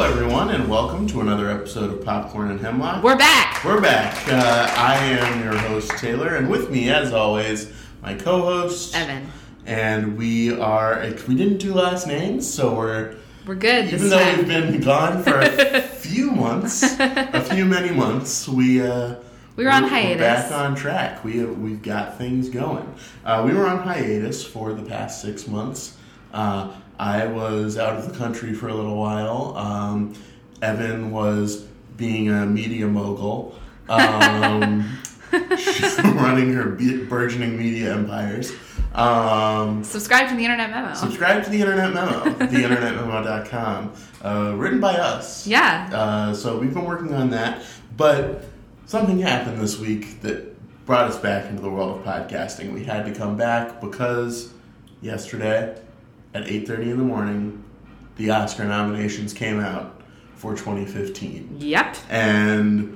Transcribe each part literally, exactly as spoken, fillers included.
everyone, and welcome to another episode of Popcorn and Hemlock. We're back! We're back. Uh, I am your host, Taylor, and with me, as always, my co-host, Evan. And we are, we didn't do last names, so we're... We're good Even this though time. we've been gone for a few months, a few many months, we... Uh, we were on we're, hiatus. We're back on track. We, we've got things going. Uh, we were on hiatus for the past six months. Uh, I was out of the country for a little while. Um, Evan was being a media mogul, um, running her burgeoning media empires. Um, subscribe to the Internet Memo. Subscribe to the Internet Memo, the internet memo dot com, uh, written by us. Yeah. Uh, so we've been working on that, but something happened this week that brought us back into the world of podcasting. We had to come back because yesterday at eight thirty in the morning, the Oscar nominations came out for twenty fifteen. Yep. And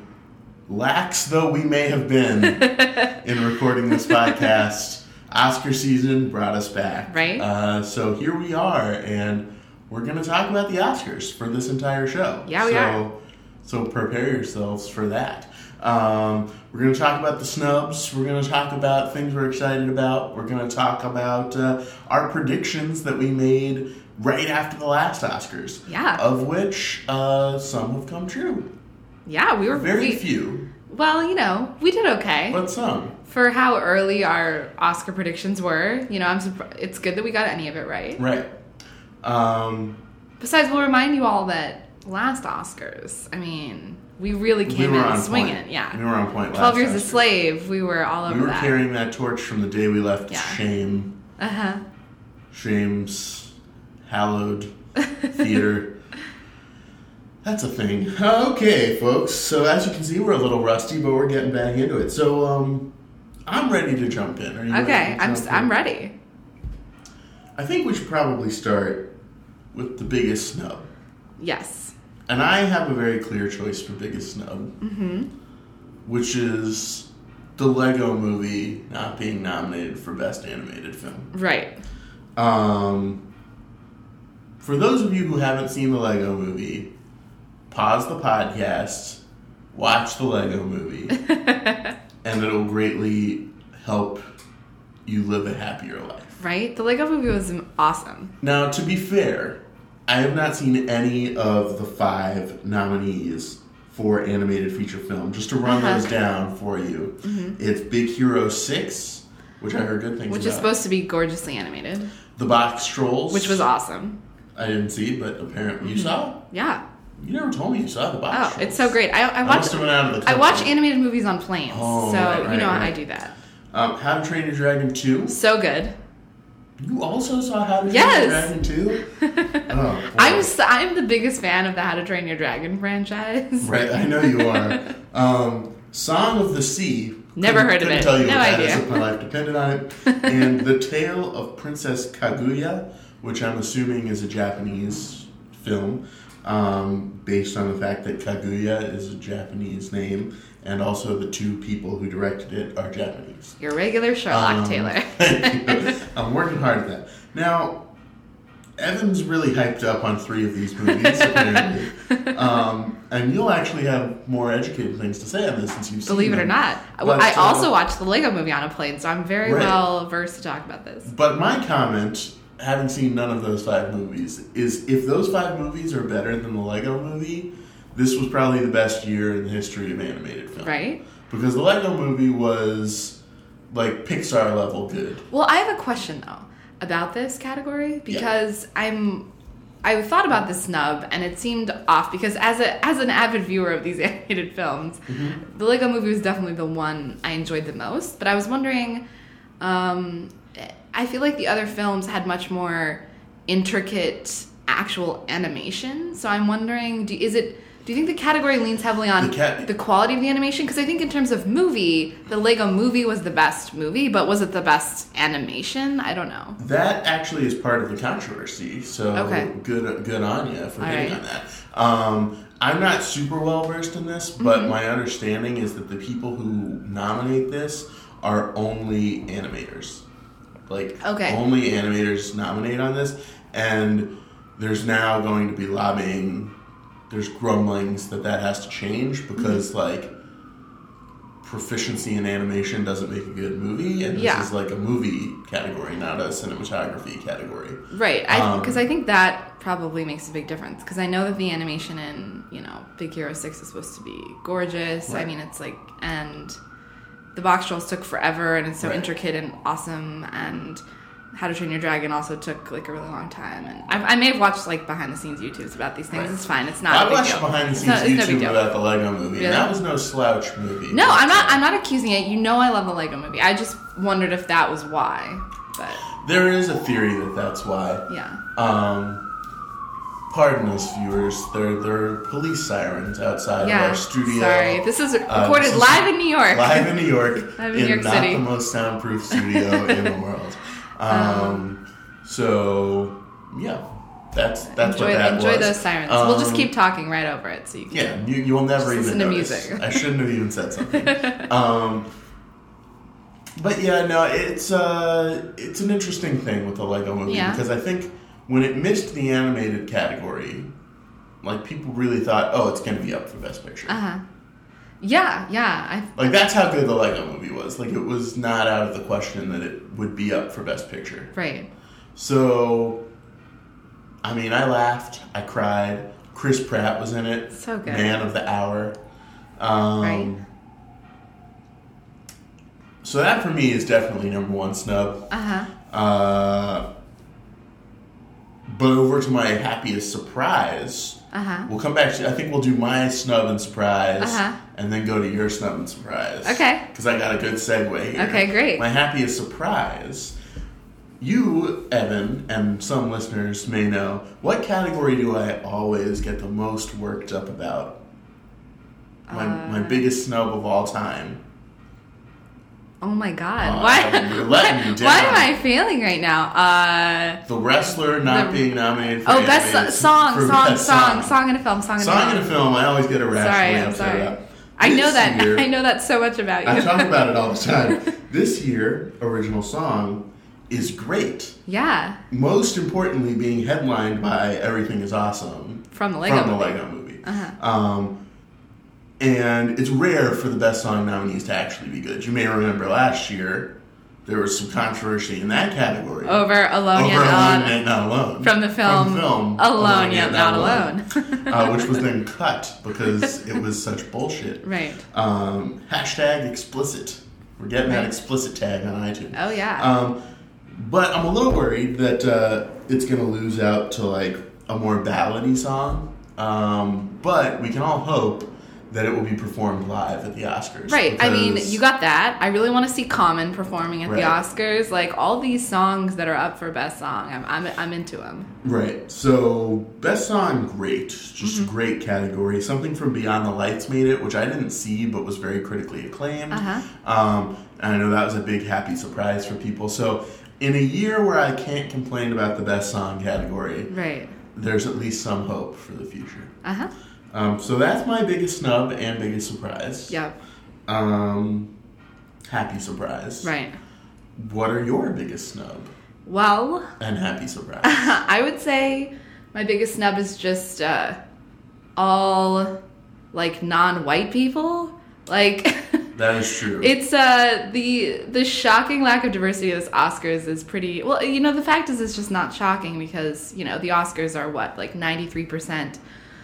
lax though we may have been in recording this podcast, Oscar season brought us back. Right. Uh, so here we are, and we're going to talk about the Oscars for this entire show. Yeah, we so, are. So prepare yourselves for that. Um, we're going to talk about the snubs. We're going to talk about things we're excited about. We're going to talk about uh, our predictions that we made right after the last Oscars. Yeah. Of which uh, some have come true. Yeah, we were... Very we, few. Well, you know, we did okay. But some. For how early our Oscar predictions were, you know, I'm surprised. It's good that we got any of it right. Right. Um, Besides, we'll remind you all that last Oscars, I mean, we really came we were in on swinging. Point. Yeah. We were on point last Twelve Years Oscars. a Slave, we were all over that. We were that. carrying that torch from the day we left Yeah. Shame. Uh-huh. Shame's hallowed theater. That's a thing. Okay, folks. So as you can see, we're a little rusty, but we're getting back into it. So, um, I'm ready to jump in. Are you Okay, ready to I'm jump I'm in? ready. I think we should probably start with the biggest snub. Yes. And I have a very clear choice for biggest snub. Mm-hmm. Which is the Lego Movie not being nominated for Best Animated Film. Right. Um, for those of you who haven't seen the Lego Movie, pause the podcast, watch the Lego Movie, and it'll greatly help you live a happier life. Right? The Lego Movie was awesome. Now, to be fair, I have not seen any of the five nominees for animated feature film. Just to run Uh-huh. those down for you. Mm-hmm. It's Big Hero six, which I heard good things Which about. is supposed to be gorgeously animated. The Box Trolls. Which was awesome. I didn't see, but apparently you Mm-hmm. saw? Yeah. You never told me you saw The Box Oh, Trolls. it's so great. I, I I watch must have been out of the I watch country. animated movies on planes. Oh, so right, you right, know right. I do that. Um, How to Train Your Dragon two. So good. You also saw How to Train Yes. Your Dragon two? Oh, boy. I'm s- I'm the biggest fan of the How to Train Your Dragon franchise. Right, I know you are. um, Song of the Sea. Never Couldn't- heard of couldn't it. Tell you No what that idea. is if my life depended on it. And The Tale of Princess Kaguya, which I'm assuming is a Japanese film, um, based on the fact that Kaguya is a Japanese name, and also the two people who directed it are Japanese. Your regular Sherlock Um, Taylor. thank you. I'm working hard at that. Now, Evan's really hyped up on three of these movies, apparently. Um, and you'll actually have more educated things to say on this since you've seen Believe it or them. not. But, I uh, also watched the Lego Movie on a plane, so I'm very Right. well versed to talk about this. But my comment, having seen none of those five movies, is if those five movies are better than the Lego Movie, this was probably the best year in the history of animated film. Right? Because the Lego Movie was, like, Pixar level good. Well, I have a question, though, about this category, because yeah. I'm... I thought about the snub, and it seemed off, because as a as an avid viewer of these animated films, mm-hmm. the Lego Movie was definitely the one I enjoyed the most. But I was wondering, um, I feel like the other films had much more intricate actual animation. So I'm wondering, do, is it... Do you think the category leans heavily on the, cat- the quality of the animation? Because I think in terms of movie, the Lego Movie was the best movie, but was it the best animation? I don't know. That actually is part of the controversy, so okay. good good on you for All hitting right. on that. Um, I'm not super well versed in this, but mm-hmm. my understanding is that the people who nominate this are only animators. Like, okay. only animators nominate on this, and there's now going to be lobbying there's grumblings that that has to change because mm-hmm. like proficiency in animation doesn't make a good movie, and this yeah. is like a movie category, not a cinematography category. Right, because I, um, I think that probably makes a big difference, because I know that the animation in, you know, Big Hero six is supposed to be gorgeous. Right. I mean, it's like, and the box trolls took forever, and it's so right. intricate and awesome, and How to Train Your Dragon also took like a really long time, and I, I may have watched like behind the scenes YouTubes about these things. Right. It's fine. It's not. I a big watched deal. behind the scenes YouTube no about the Lego Movie, really? And that was no slouch movie. No, I'm not. I'm not accusing it. You know, I love the Lego Movie. I just wondered if that was why. But there is a theory that that's why. Yeah. Um, pardon us, viewers. There, there are police sirens outside yeah, of our studio. Sorry, this is recorded uh, this live is in New York. Live in New York. live in, in New York not City. the most soundproof studio in the world. Um. um So, yeah, that's that's enjoy, what that enjoy was. Enjoy those sirens. Um, we'll just keep talking right over it, so you can. Yeah, you, you will never even listen to notice. music. I shouldn't have even said something. um, but yeah, no, it's uh, it's an interesting thing with the Lego Movie yeah. because I think when it missed the animated category, like people really thought, oh, it's going to be up for Best Picture. Uh huh. Yeah, yeah. I, like, that's how good the Lego Movie was. Like, it was not out of the question that it would be up for Best Picture. Right. So, I mean, I laughed. I cried. Chris Pratt was in it. So good. Man of the Hour. Um, right. So that, for me, is definitely number one snub. Uh-huh. Uh, but over to my happiest surprise... Uh-huh. We'll come back to, I think we'll do my snub and surprise, uh-huh. and then go to your snub and surprise. Okay. Because I got a good segue here. Okay, great. My happiest surprise. You, Evan, and some listeners may know, what category do I always get the most worked up about? My, uh, my biggest snub of all time. Oh my God! Uh, why? You're letting me down. Why am I failing right now? Uh, the wrestler not the, being nominated for oh best animated, song, for song, best song, song, song in a film, song in a film. Song in a film. I always get a rationally sorry, I'm upset sorry. about. I know This that. year, I know that so much about you. I talk about it all the time. This year, original song is great. Yeah. Most importantly, being headlined by "Everything Is Awesome" from the Lego from the movie. Lego Movie. Uh-huh. Um, and it's rare for the best song nominees to actually be good. You may remember last year there was some controversy in that category over "Alone Yet Not, Not Alone" from the film, from the film "Alone, Alone Yet Not, Not Alone," uh, which was then cut because it was such bullshit. Right. Um, hashtag explicit. We're getting right. that explicit tag on iTunes. Oh yeah. Um, but I'm a little worried that uh, it's going to lose out to like a more ballady song. Um, but we can all hope that it will be performed live at the Oscars. Right. I mean, you got that. I really want to see Common performing at right. the Oscars. Like, all these songs that are up for Best Song, I'm I'm, I'm into them. Right. So, Best Song, great. Just mm-hmm. a great category. Something from Beyond the Lights made it, which I didn't see, but was very critically acclaimed. Uh-huh. Um, and I know that was a big, happy surprise for people. So, in a year where I can't complain about the Best Song category, right. there's at least some hope for the future. Uh-huh. Um, so that's my biggest snub and biggest surprise. Yep. Um, happy surprise. Right. What are your biggest snub? Well. And happy surprise. I would say my biggest snub is just uh, all, like, non-white people. Like... That is true. It's uh the the shocking lack of diversity of this Oscars is pretty well. You know, the fact is, it's just not shocking because you know the Oscars are what like ninety-three percent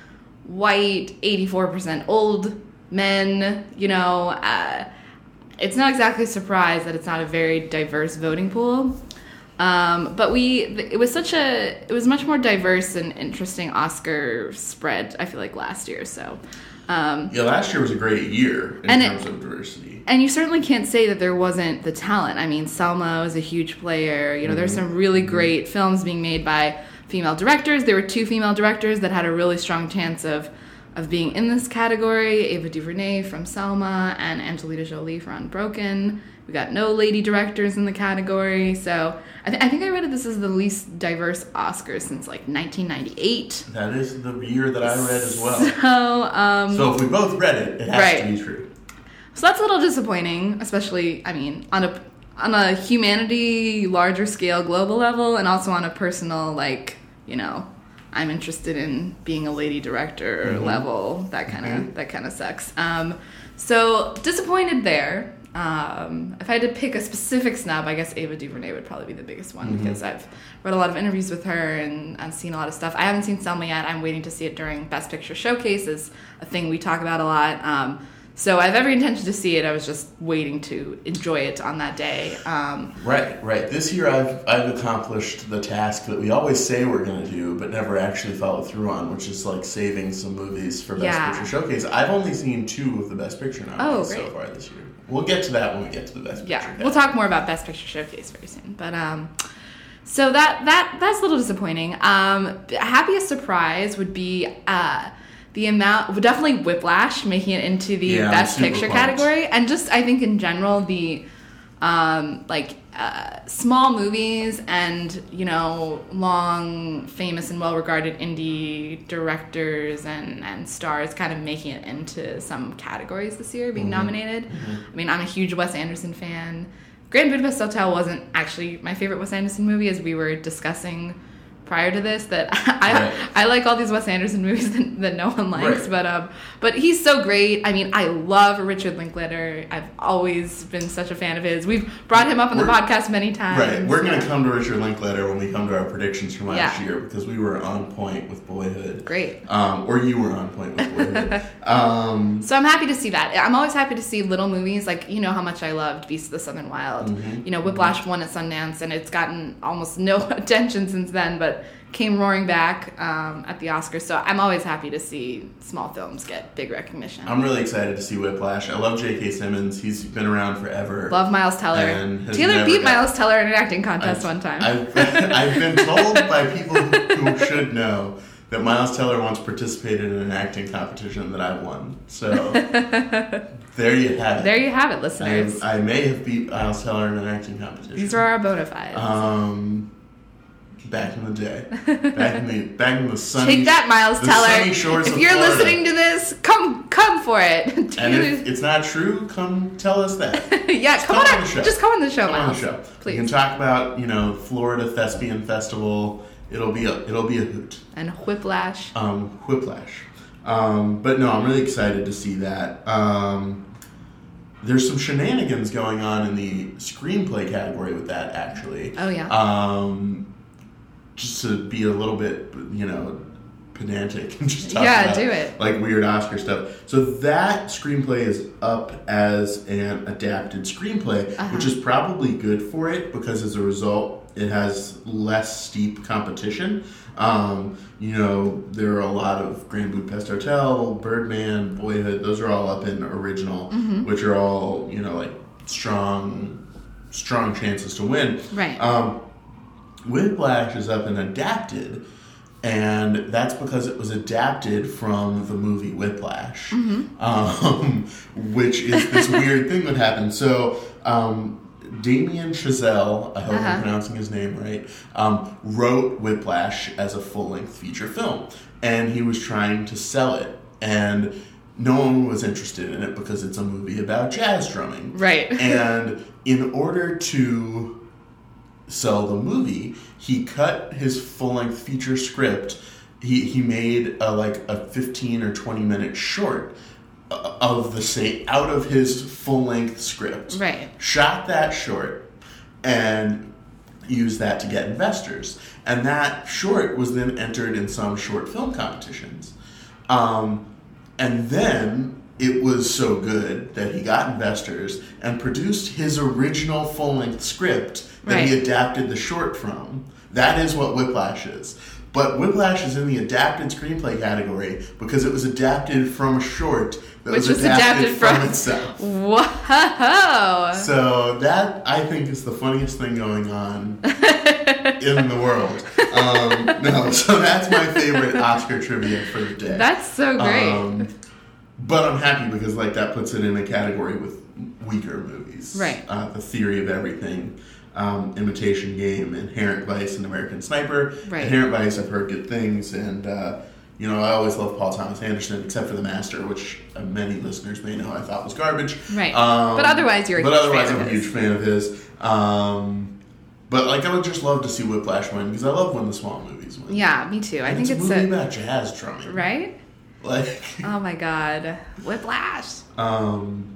white, eighty-four percent old men. You know, uh, it's not exactly a surprise that it's not a very diverse voting pool. Um, but we it was such a it was much more diverse and interesting Oscar spread. I feel like last year so. Um, yeah, last year was a great year in terms it, of diversity. And you certainly can't say that there wasn't the talent. I mean, Selma was a huge player. You know, mm-hmm. there's some really great films being made by female directors. There were two female directors that had a really strong chance of of being in this category. Ava DuVernay from Selma and Angelina Jolie for Unbroken. We got no lady directors in the category. So I, th- I think I read it this is the least diverse Oscars since like nineteen ninety-eight. That is the year that I read as well. So, um, so if we both read it, it has right. to be true. So that's a little disappointing, especially, I mean, on a on a humanity, larger scale, global level, and also on a personal, like, you know, I'm interested in being a lady director mm-hmm. level. That kind of mm-hmm. that kind of sucks. Um, so disappointed there. Um, if I had to pick a specific snub, I guess Ava DuVernay would probably be the biggest one mm-hmm. because I've read a lot of interviews with her and I've seen a lot of stuff. I haven't seen Selma yet. I'm waiting to see it during Best Picture Showcase, is a thing we talk about a lot. Um, so I have every intention to see it. I was just waiting to enjoy it on that day. Um, right, right. This year I've I've accomplished the task that we always say we're going to do, but never actually follow through on, which is like saving some movies for Best yeah. Picture Showcase. I've only seen two of the Best Picture nominees oh, so far this year. We'll get to that when we get to the Best Picture. Yeah, we'll talk more about Best Picture Showcase very soon. But um, so that that that's a little disappointing. Um, happiest surprise would be uh, the amount, definitely Whiplash making it into the yeah, Best Picture pumped. category, and just I think in general the um, like uh, small movies and you know long, famous and well-regarded indie directors and, and stars kind of making it into some categories this year, being mm-hmm. nominated. Mm-hmm. I mean, I'm a huge Wes Anderson fan. Grand Budapest Hotel wasn't actually my favorite Wes Anderson movie, as we were discussing prior to this, that I right. I like all these Wes Anderson movies that, that no one likes, right. but um, but he's so great. I mean, I love Richard Linklater. I've always been such a fan of his. We've brought him up on we're, the podcast many times. Right, we're going to come to Richard Linklater when we come to our predictions from last yeah. year, because we were on point with Boyhood. Great. Um, or you were on point with Boyhood. um, so I'm happy to see that. I'm always happy to see little movies, like, you know how much I loved Beasts of the Southern Wild. Mm-hmm. You know, Whiplash mm-hmm. won at Sundance, and it's gotten almost no attention since then, but came roaring back um, at the Oscars. So I'm always happy to see small films get big recognition. I'm really excited to see Whiplash. I love J K. Simmons. He's been around forever. Love Miles Teller. Taylor beat got, Miles Teller in an acting contest I've, one time. I've, I've been told by people who, who should know that Miles Teller once participated in an acting competition that I won. So there you have it. There you have it, listeners. I, I may have beat Miles Teller in an acting competition. These are our bona fides. Um... Back in the day, back in the back in the sunny. Take that, Miles the Teller. Sunny shores if of you're Florida. Listening to this, come come for it. And if it's not true, come tell us that. yeah, just come, come on, on the show. Just come on the show, come Miles. on the show. Please. We can talk about you know Florida Thespian Festival. It'll be a it'll be a hoot. And Whiplash. Um, Whiplash. Um, but no, I'm really excited to see that. Um, there's some shenanigans going on in the screenplay category with that, actually. Oh yeah. Um. Just to be a little bit, you know, pedantic and just talk yeah, about do it. like weird Oscar stuff. So that screenplay is up as an adapted screenplay, uh-huh. which is probably good for it because as a result, it has less steep competition. Um, you know, there are a lot of Grand Budapest Hotel, Birdman, Boyhood. Those are all up in original, mm-hmm. which are all you know like strong, strong chances to win. Right. Um, Whiplash is up and adapted, and that's because it was adapted from the movie Whiplash, mm-hmm. um, which is this weird thing that happened. So, um, Damien Chazelle, I hope uh-huh. I'm pronouncing his name right, um, wrote Whiplash as a full-length feature film, and he was trying to sell it, and no one was interested in it because it's a movie about jazz drumming. Right. And in order to sell the movie, he cut his full-length feature script. He he made a, like a fifteen or twenty minute short of the say out of his full-length script. Right. Shot that short and used that to get investors. And that short was then entered in some short film competitions. Um, and then it was so good that he got investors and produced his original full-length script that right. he adapted the short from. That is what Whiplash is. But Whiplash is in the adapted screenplay category because it was adapted from a short that Which was, was adapted, adapted from, from itself. Whoa! So that, I think, is the funniest thing going on in the world. Um, no, so that's my favorite Oscar trivia for the day. That's so great. Um, But I'm happy because like that puts it in a category with weaker movies. Right. Uh, The Theory of Everything, um, Imitation Game, Inherent Vice, and American Sniper. Right. Inherent Vice, I've heard good things, and uh, you know I always love Paul Thomas Anderson, except for The Master, which uh, many listeners may know I thought was garbage. Right. Um, but otherwise, you're a but huge otherwise fan I'm of a huge his. fan of his. Um, But like, I would just love to see Whiplash win because I love when the small movies win. Yeah, me too. I and think it's, it's a movie a about jazz drumming, right. Like, oh my god, Whiplash. Um.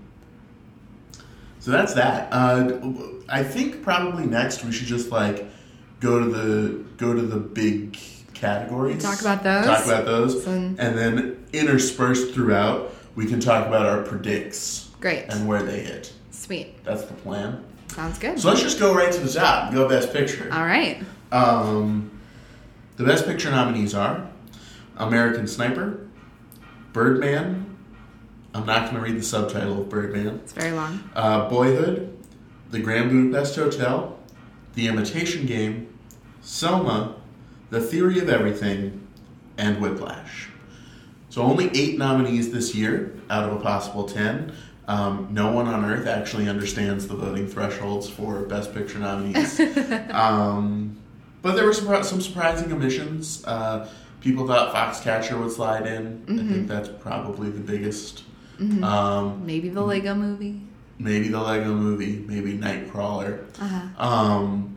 So that's that. Uh, I think probably next we should just like go to the go to the big categories. Talk about those. Talk about those, So- and then interspersed throughout, we can talk about our predicts. Great. And where they hit. Sweet. That's the plan. Sounds good. So let's just go right to the top. Go Best Picture. All right. Um, the Best Picture nominees are American Sniper, Birdman. I'm not going to read the subtitle of Birdman. It's very long. Uh, Boyhood, The Grand Budapest Hotel, The Imitation Game, Selma, The Theory of Everything, and Whiplash. So only eight nominees this year out of a possible ten. Um, no one on Earth actually understands the voting thresholds for Best Picture nominees. um, but there were some, some surprising omissions. Uh, people thought Foxcatcher would slide in. Mm-hmm. I think that's probably the biggest. Mm-hmm. Um, maybe the Lego Movie. Maybe the Lego Movie. Maybe Nightcrawler. Uh-huh. Um,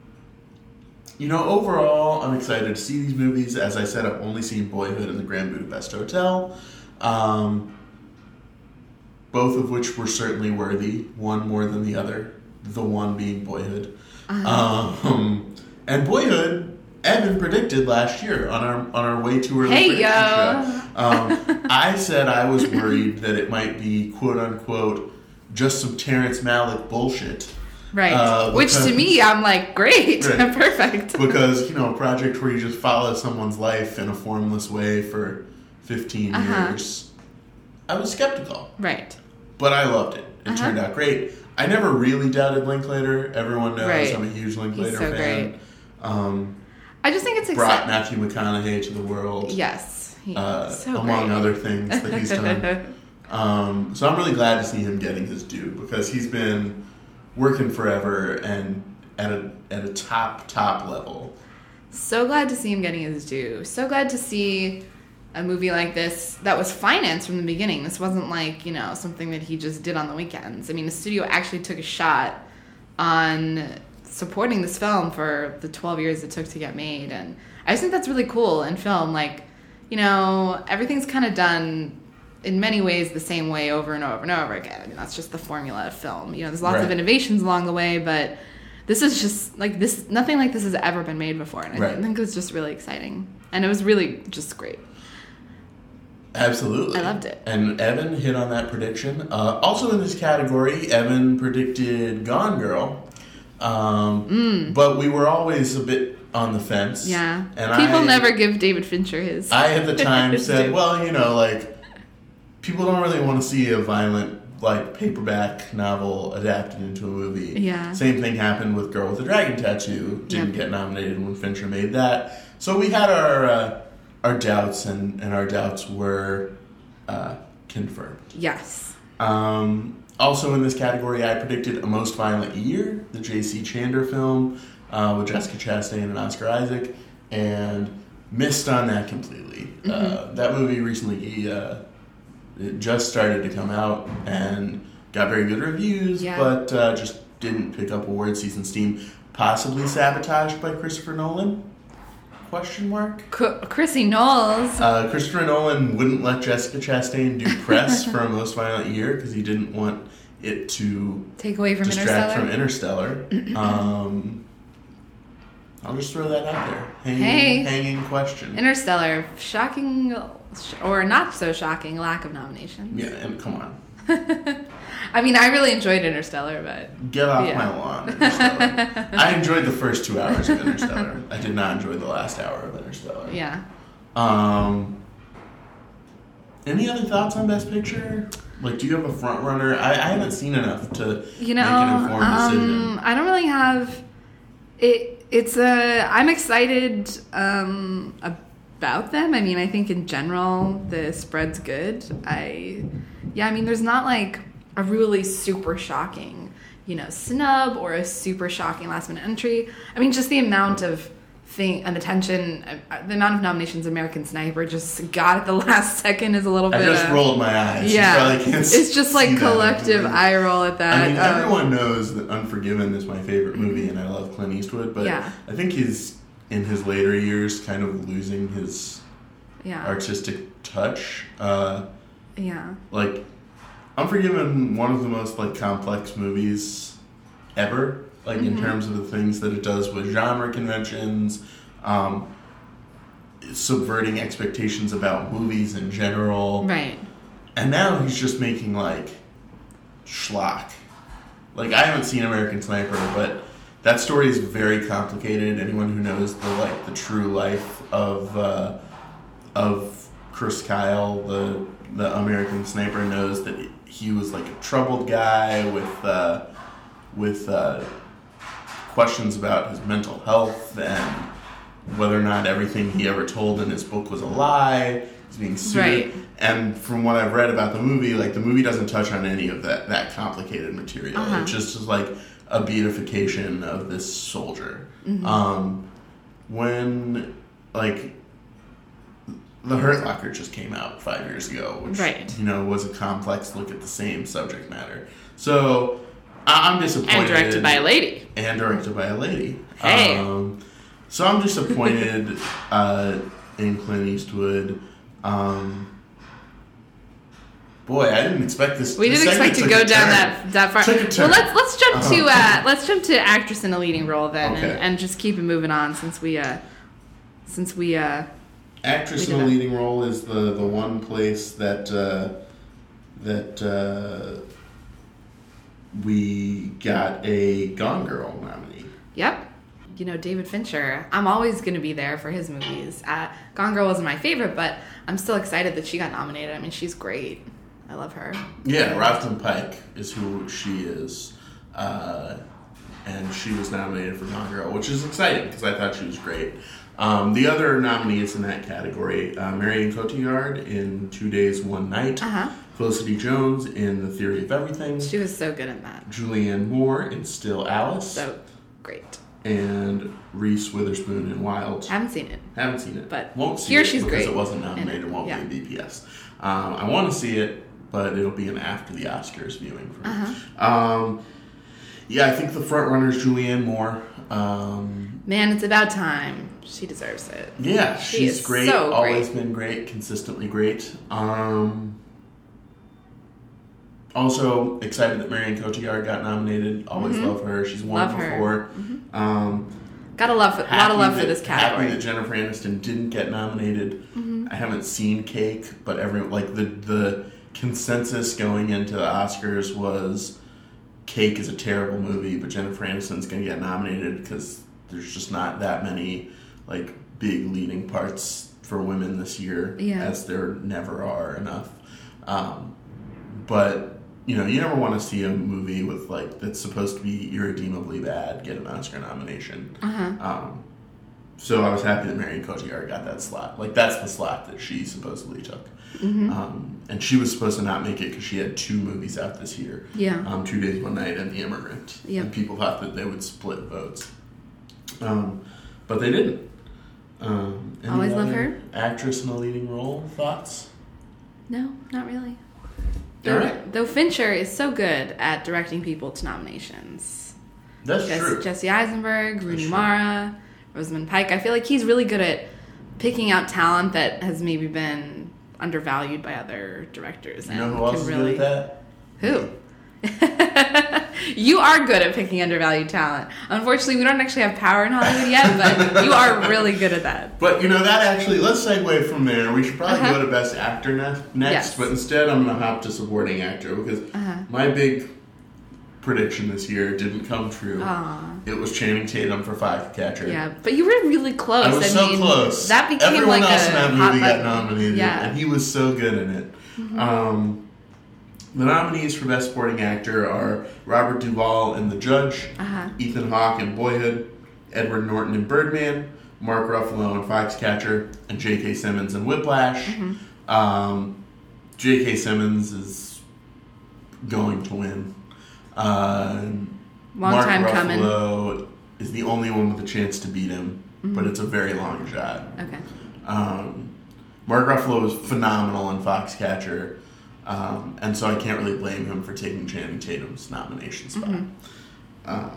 you know, overall, I'm excited to see these movies. As I said, I've only seen Boyhood and The Grand Budapest Hotel. Um, both of which were certainly worthy. One more than the other. The one being Boyhood. Uh-huh. Um, and Boyhood, Evan predicted last year on our on our way to early hey, yo. show. Um, I said I was worried that it might be quote unquote just some Terrence Malick bullshit. Right. Uh, Which because, to me, I'm like, great, right. perfect. Because, you know, a project where you just follow someone's life in a formless way for fifteen uh-huh. years, I was skeptical. Right. But I loved it. It uh-huh. turned out great. I never really doubted Linklater. Everyone knows right. I'm a huge Linklater He's so fan. Great. Um, I just think it's brought exciting. Matthew McConaughey to the world. Yes. He, uh, so among great. other things that he's done. um, so I'm really glad to see him getting his due because he's been working forever and at a at a top top level. So glad to see him getting his due. So glad to see a movie like this that was financed from the beginning. This wasn't like, you know, something that he just did on the weekends. I mean, the studio actually took a shot on supporting this film for the twelve years it took to get made. And I just think that's really cool in film. Like, you know, everything's kind of done in many ways the same way over and over and over again. I mean, that's just the formula of film. You know, there's lots right. of innovations along the way, but this is just like this, nothing like this has ever been made before. And I right. think it was just really exciting. And it was really just great. Absolutely. I loved it. And Evan hit on that prediction. Uh, also in this category, Evan predicted Gone Girl. Um, mm. But we were always a bit on the fence. Yeah. And People I, never give David Fincher his. I at the time said, well, you know, like, people don't really want to see a violent, like, paperback novel adapted into a movie. Yeah. Same thing happened with Girl with the Dragon Tattoo. Didn't yep. get nominated when Fincher made that. So we had our uh, our doubts, and, and our doubts were uh, confirmed. Yes. Um, also in this category, I predicted A Most Violent Year, the J C Chandor film uh, with Jessica Chastain and Oscar Isaac, and missed on that completely. Mm-hmm. Uh, that movie recently... Uh, It just started to come out and got very good reviews, yeah. but uh, just didn't pick up award season steam. Possibly sabotaged by Christopher Nolan? Question mark. C- Chrissy Knowles. Uh, Christopher Nolan wouldn't let Jessica Chastain do press for A Most Violent Year because he didn't want it to take away from distract Interstellar. from Interstellar. um, I'll just throw that out there. Hanging, hey, hanging question. Interstellar, shocking or not so shocking lack of nominations. Yeah, and come on. I mean, I really enjoyed Interstellar, but get off yeah. my lawn. Interstellar. I enjoyed the first two hours of Interstellar. I did not enjoy the last hour of Interstellar. Yeah. Um. Any other thoughts on Best Picture? Like, do you have a front runner? I, I haven't seen enough to you know, make an informed um, decision. I don't really have it. It's a. I'm excited um, about them. I mean, I think in general the spread's good. I, yeah. I mean, there's not like a really super shocking, you know, snub or a super shocking last minute entry. I mean, just the amount of thing and attention. Uh, the amount of nominations American Sniper just got at the last second is a little I bit. I just uh, rolled my eyes. Yeah, you can't it's just like collective eye roll at that. I mean, um, everyone knows that Unforgiven is my favorite movie, and I love Clint Eastwood. But yeah. I think he's in his later years kind of losing his yeah. artistic touch. Uh, yeah, like Unforgiven, one of the most like complex movies ever. Like mm-hmm. in terms of the things that it does with genre conventions, um, subverting expectations about movies in general. Right. And now he's just making like schlock. Like I haven't seen American Sniper, but that story is very complicated. Anyone who knows the like the true life of uh, of Chris Kyle, the the American Sniper, knows that he was like a troubled guy with uh, with. Uh, questions about his mental health and whether or not everything he ever told in his book was a lie. He's being sued. Right. And from what I've read about the movie, like the movie doesn't touch on any of that, that complicated material. Uh-huh. It just is like a beatification of this soldier. Mm-hmm. Um, when like The Hurt Locker just came out five years ago, which right. you know was a complex look at the same subject matter. So I'm disappointed. And directed by a lady. And directed by a lady. Hey. Um, so I'm disappointed uh, in Clint Eastwood. Um, boy, I didn't expect this. We didn't expect to go down that that far. Took a turn. Well, let's let's jump to Uh-huh. uh, let's jump to actress in a leading role then, Okay. and, and just keep it moving on since we uh, since we uh, Actress we in did a that. leading role is the, the one place that uh, that uh, we got a Gone Girl nominee. Yep. You know, David Fincher, I'm always going to be there for his movies. Uh, Gone Girl wasn't my favorite, but I'm still excited that she got nominated. I mean, she's great. I love her. Yeah, Rosamund Pike is who she is. Uh, and she was nominated for Gone Girl, which is exciting because I thought she was great. Um, the other nominees in that category, uh, Marion Cotillard in Two Days, One Night. Uh-huh. Felicity Jones in The Theory of Everything. She was so good in that. Julianne Moore in Still Alice. So great. And Reese Witherspoon in Wild. Haven't seen it. Haven't seen it. But won't see here it she's because great it wasn't nominated. in It it. won't Yeah. be a B P S. Um, I want to see it, but it'll be an after the Oscars viewing for me. Uh-huh. Um, yeah, I think the front runner is Julianne Moore. Um, Man, it's about time. She deserves it. yeah, She she's is great. so Always great. been great. Consistently great. Um, also excited that Marion Cotillard got nominated. Always Mm-hmm. love her. She's won Love her. before. Mm-hmm. Um, Gotta love, a lot Happy of love for that- this category. Happy that Jennifer Aniston didn't get nominated. Mm-hmm. I haven't seen Cake, but every like the the consensus going into the Oscars was Cake is a terrible movie, but Jennifer Aniston's going to get nominated because there's just not that many like big leading parts for women this year, Yeah. as there never are enough. Um, but you know, you never want to see a movie with like that's supposed to be irredeemably bad get an Oscar nomination. Uh-huh. Um, so I was happy that Marion Cotillard got that slot. Like that's the slot that she supposedly took. Mm-hmm. Um, and she was supposed to not make it because she had two movies out this year. Yeah. Um, Two Days, One Night, and The Immigrant. Yep. And people thought that they would split votes. Um, but they didn't. Um, any Always love other her. Actress in a leading role. Thoughts? No, not really. All Though, right. though Fincher is so good at directing people to nominations. That's Jesse, true. Jesse Eisenberg, Rooney true. Mara, Rosamund Pike. I feel like he's really good at picking out talent that has maybe been undervalued by other directors. You And know who else can is really, good at that? Who? You are good at picking undervalued talent. Unfortunately, we don't actually have power in Hollywood yet, but you are really good at that. But, you know, that actually, let's segue from there. We should probably Uh-huh. go to Best Actor ne- next, Yes. but instead I'm going to hop to Supporting Actor because Uh-huh. my big prediction this year didn't come true. Aw. It was Channing Tatum for Foxcatcher. Yeah, but you were really close. I was so mean, close. That became Everyone like else a in that hot movie got button. nominated, Yeah. and he was so good in it. Mm-hmm. Um, the nominees for Best Supporting Actor are Robert Duvall in The Judge, Uh-huh. Ethan Hawke in Boyhood, Edward Norton in Birdman, Mark Ruffalo in Foxcatcher, and J K. Simmons in Whiplash. Mm-hmm. Um, J K. Simmons is going to win. Uh, Long Mark time Ruffalo coming. is the only one with a chance to beat him, mm-hmm. but it's a very long shot. Okay. Um, Mark Ruffalo is phenomenal in Foxcatcher, um, and so I can't really blame him for taking Channing Tatum's nomination spot. Mm-hmm. Um,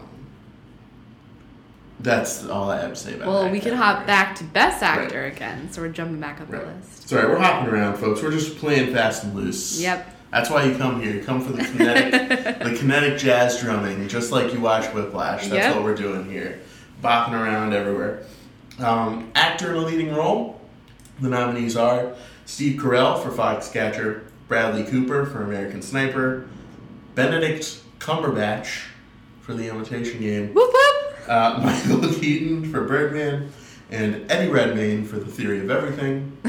that's all I have to say about well, that. Well, we can hop back to Best Actor right. again, so we're jumping back up right. the list. Sorry, we're hopping around, folks. We're just playing fast and loose. Yep. That's why you come here. You come for the kinetic, the kinetic jazz drumming, just like you watch Whiplash. That's yep. what we're doing here, bopping around everywhere. Um, actor in a leading role. The nominees are Steve Carell for Foxcatcher, Bradley Cooper for American Sniper, Benedict Cumberbatch for The Imitation Game, whoop, whoop. Uh, Michael Keaton for Birdman, and Eddie Redmayne for The Theory of Everything.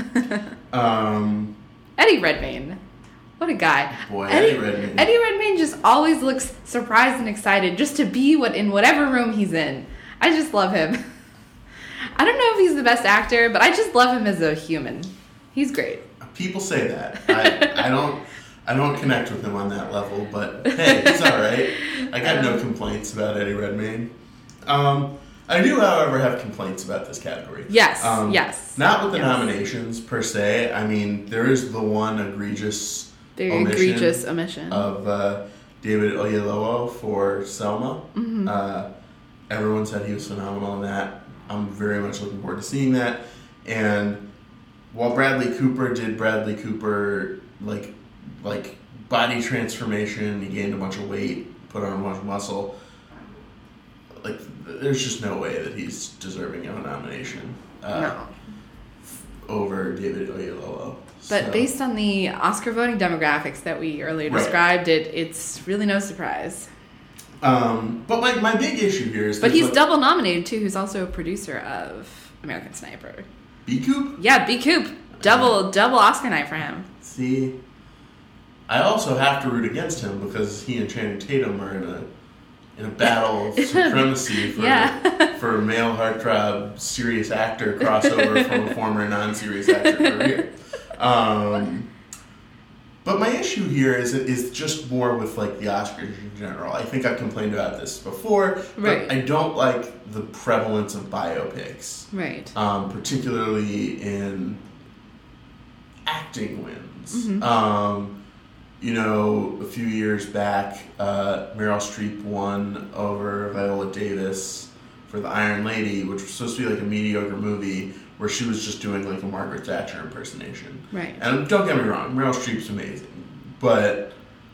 um, Eddie Redmayne. What a guy. Boy, Eddie, Eddie Redmayne. Eddie Redmayne just always looks surprised and excited just to be what in whatever room he's in. I just love him. I don't know if he's the best actor, but I just love him as a human. He's great. People say that. I, I don't I don't connect with him on that level, but hey, he's all right. I got no complaints about Eddie Redmayne. Um, I do, however, have complaints about this category. Yes, um, yes. Not with the yes. nominations, per se. I mean, there is the one egregious Very omission egregious omission of uh, David Oyelowo for Selma. Mm-hmm. Uh, everyone said he was phenomenal in that. I'm very much looking forward to seeing that. And while Bradley Cooper did Bradley Cooper, like, like body transformation, he gained a bunch of weight, put on a bunch of muscle, like, there's just no way that he's deserving of a nomination uh, no. f- over David Oyelowo. But so. based on the Oscar voting demographics that we earlier right. described, it it's really no surprise. Um, but my, my big issue here is... But he's like, double nominated, too, who's also a producer of American Sniper. B. Coop? Yeah, B. Coop. Double, uh, double Oscar night for him. See, I also have to root against him because he and Channing Tatum are in a in a battle of supremacy for yeah. for male heartthrob serious actor crossover from a former non-serious actor career. Um, but my issue here is is just more with like the Oscars in general. I think I've complained about this before, but right. I don't like the prevalence of biopics, right? Um, particularly in acting wins. Mm-hmm. Um, you know, a few years back, uh, Meryl Streep won over Viola Davis for The Iron Lady, which was supposed to be like a mediocre movie where she was just doing like a Margaret Thatcher impersonation. Right. And don't get me wrong, Meryl Streep's amazing, but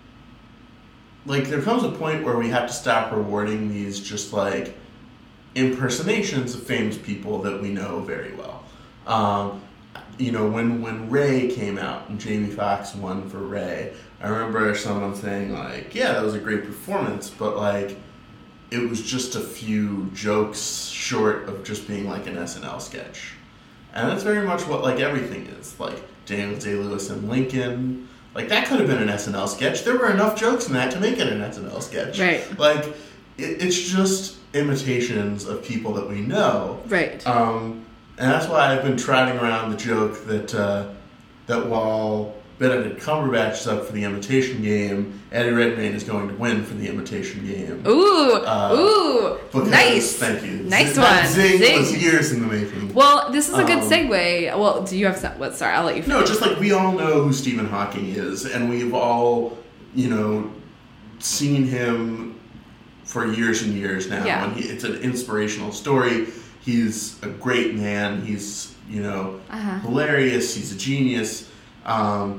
like there comes a point where we have to stop rewarding these just like impersonations of famous people that we know very well. Um, you know, when, when Ray came out and Jamie Foxx won for Ray, I remember someone saying like, yeah, that was a great performance, but like it was just a few jokes short of just being like an S N L sketch. And that's very much what like everything is. Like Daniel Day-Lewis and Lincoln, like that could have been an S N L sketch. There were enough jokes in that to make it an S N L sketch. Right. Like it, it's just imitations of people that we know. Right. Um, and that's why I've been trotting around the joke that uh, that while Benedict Cumberbatch is up for the Imitation Game, Eddie Redmayne is going to win for the Imitation Game. Ooh, uh, ooh, because, nice. Thank you. Nice Z- one. Zing, Zing was years in the making. Well, this is a good um, segue. Well, do you have some? What? Sorry, I'll let you finish. No, just like we all know who Stephen Hawking is, and we've all, you know, seen him for years and years now. Yeah. And he, it's an inspirational story. He's a great man. He's, you know, uh-huh. hilarious. He's a genius. Um,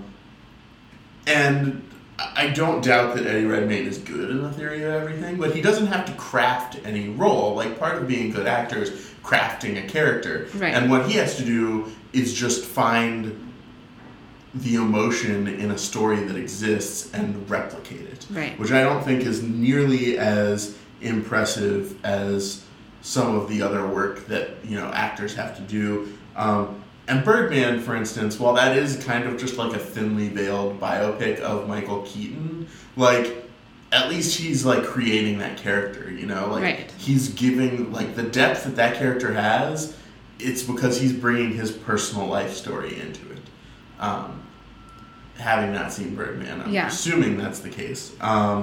and I don't doubt that Eddie Redmayne is good in The Theory of Everything, but he doesn't have to craft any role. Like, part of being a good actor is crafting a character. Right. And what he has to do is just find the emotion in a story that exists and replicate it. Right. Which I don't think is nearly as impressive as some of the other work that, you know, actors have to do. Um, and Birdman, for instance, while that is kind of just like a thinly veiled biopic of Michael Keaton, like, at least he's, like, creating that character, you know? Like, right. he's giving, like, the depth that that character has, it's because he's bringing his personal life story into it. Um, having not seen Birdman, I'm yeah. assuming that's the case. Um,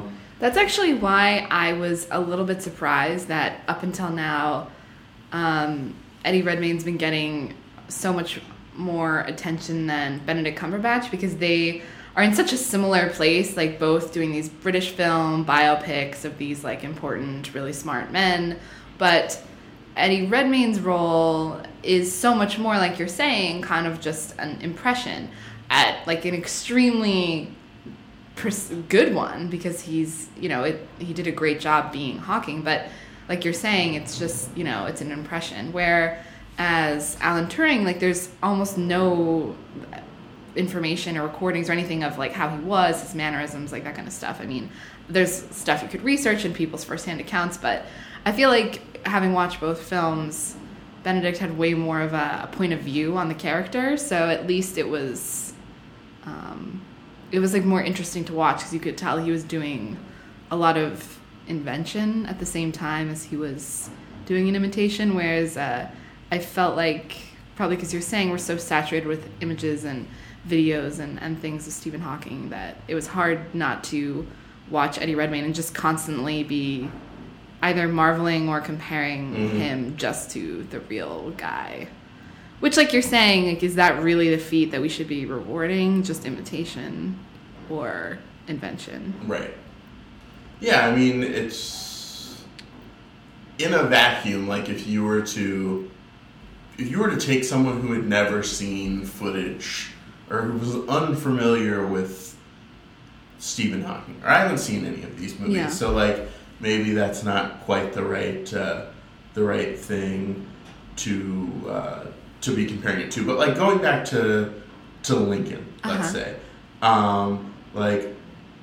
That's actually why I was a little bit surprised that up until now, um, Eddie Redmayne's been getting so much more attention than Benedict Cumberbatch, because they are in such a similar place, like both doing these British film biopics of these like important, really smart men. But Eddie Redmayne's role is so much more, like you're saying, kind of just an impression at like an extremely pers- good one, because he's, you know, it, he did a great job being Hawking. But like you're saying, it's just, you know, it's an impression. Whereas Alan Turing, like there's almost no information or recordings or anything of like how he was, his mannerisms, like that kind of stuff. I mean, there's stuff you could research in people's firsthand accounts, but I feel like having watched both films, Benedict had way more of a, a point of view on the character, so at least it was um, it was like more interesting to watch, because you could tell he was doing a lot of invention at the same time as he was doing an imitation, whereas uh, I felt like, probably because you're saying we're so saturated with images and videos and, and things of Stephen Hawking, that it was hard not to watch Eddie Redmayne and just constantly be either marveling or comparing mm-hmm. him just to the real guy. Which, like you're saying, like, is that really the feat that we should be rewarding? Just imitation or invention? Right. Yeah, I mean, it's in a vacuum. Like if you were to, if you were to take someone who had never seen footage or who was unfamiliar with Stephen Hawking, or I haven't seen any of these movies, yeah. so like maybe that's not quite the right uh, the right thing to uh, to be comparing it to. But like going back to to Lincoln, let's uh-huh. say, um, like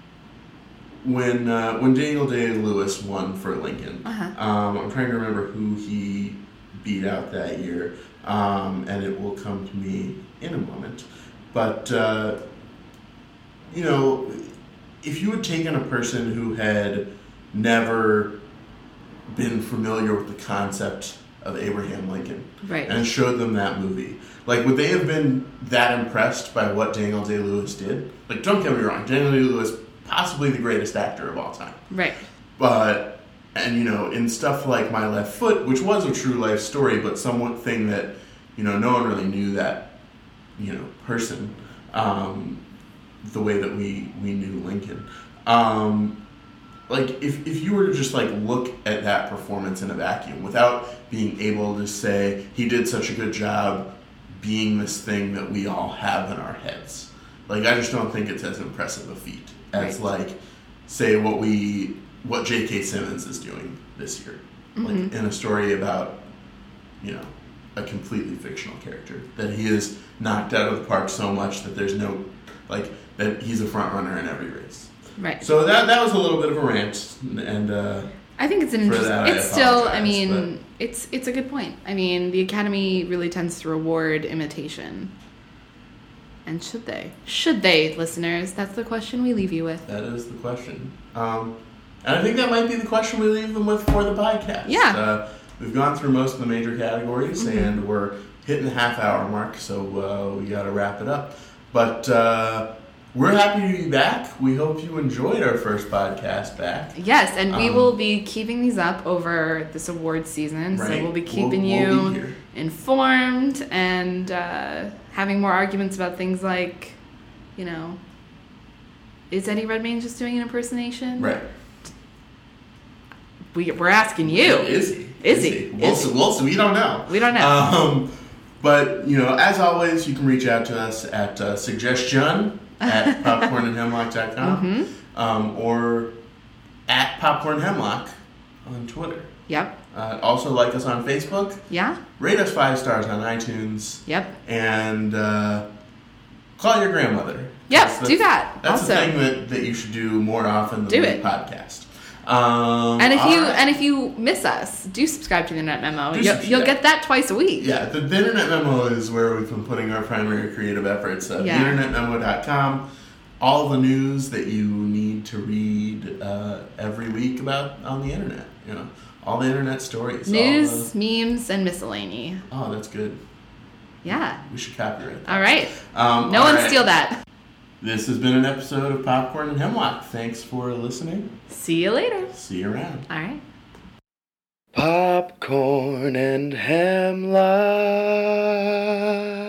when uh, when Daniel Day-Lewis won for Lincoln, uh-huh. um, I'm trying to remember who he beat out that year, um, and it will come to me in a moment. But uh, you know, if you had taken a person who had never been familiar with the concept of Abraham Lincoln, right. and showed them that movie, like, would they have been that impressed by what Daniel Day-Lewis did? Like, don't get me wrong, Daniel Day-Lewis, possibly the greatest actor of all time. Right. But, and you know, in stuff like My Left Foot, which was a true life story, but somewhat thing that, you know, no one really knew that, you know, person, um, the way that we, we knew Lincoln. Um, like, if, if you were to just, like, look at that performance in a vacuum without being able to say, he did such a good job being this thing that we all have in our heads. Like, I just don't think it's as impressive a feat as, right. like, say, what we, what J K. Simmons is doing this year. Mm-hmm. Like, in a story about, you know, a completely fictional character that he is knocked out of the park so much that there's no, like, that he's a front runner in every race. Right. So that that was a little bit of a rant, and uh, I think it's an interesting. That, it's I still. I mean, but. it's it's a good point. I mean, the Academy really tends to reward imitation, and should they? Should they, listeners? That's the question we leave you with. That is the question, um, and I think that might be the question we leave them with for the podcast. Yeah. Uh, we've gone through most of the major categories, mm-hmm. and we're hitting the half hour mark, so uh, we got to wrap it up. But. Uh, We're happy to be back. We hope you enjoyed our first podcast back. Yes, and we um, will be keeping these up over this awards season. Right. So we'll be keeping we'll, we'll you be informed and uh, having more arguments about things like, you know, is Eddie Redmayne just doing an impersonation? Right. We, we're asking you. Is he? Is, is he? he? Is Wilson, he? Wilson, we don't know. We don't know. Um, but, you know, as always, you can reach out to us at uh, suggestion at popcorn and hemlock dot com mm-hmm. um, or at popcorn hemlock on Twitter. Yep. Uh, also like us on Facebook. Yeah. Rate us five stars on iTunes. Yep. And uh, call your grandmother. Yep, do that. That's also. the thing that, that you should do more often than do the it. podcast. Um, and if you right. and if you miss us, do subscribe to the Internet Memo. Do You'll, you'll get that twice a week. Yeah, the, the Internet Memo is where we've been putting our primary creative efforts. Uh, yeah. the internet memo dot com. All the news that you need to read uh, every week about on the internet. You know, all the internet stories. News, the... memes, and miscellany. Oh, that's good. Yeah. We should copyright that. All right. Um, no all one right. steal that. This has been an episode of Popcorn and Hemlock. Thanks for listening. See you later. See you around. All right. Popcorn and Hemlock.